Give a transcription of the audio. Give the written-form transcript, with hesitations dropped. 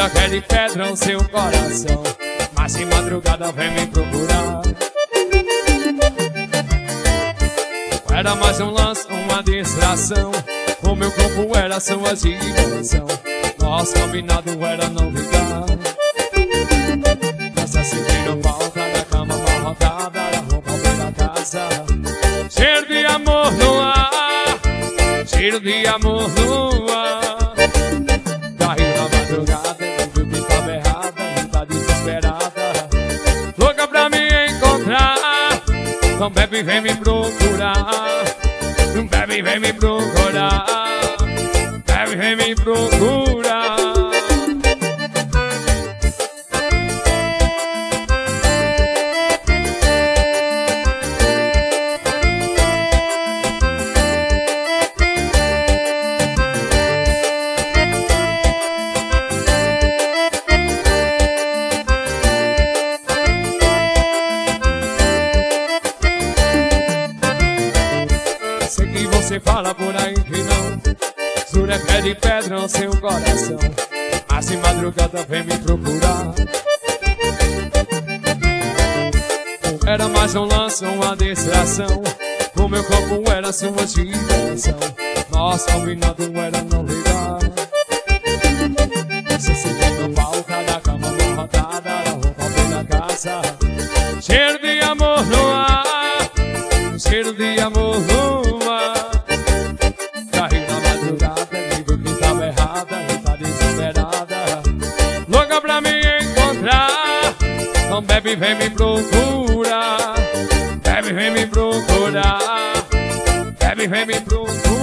Jura que é de pedra o seu coração, mas de madrugada vem me procurar. Era mais um lance, uma distração. O meu corpo era sua diversão. Nosso combinado era não ligar. Nossa sentindo falta da cama amarrotada, da roupa pela casa. Cheiro de amor no ar, cheiro de amor no ar. Caiu na madrugada, viu que tava errada, e tá desesperada, louca pra me encontrar. Então bebe, vem me procurar. Bebe, vem me procurar. Bebe, vem me procurar. Sei que você fala por aí que não, jura que é de pedra o seu coração, mas de madrugada vem me procurar. Era mais um lance, uma distração. O meu corpo era sua diversão. Nosso combinado era não ligar. Você sentindo falta da cama amarrotada, da roupa pela casa. Cheiro de amor no ar, cheiro de amor no ar. Caiu na madrugada, viu que tava errada, e tá desesperada, louca pra me encontrar. Então bebe, vem me procurar. Bebe, vem me procurar. Bebe, vem me procurar.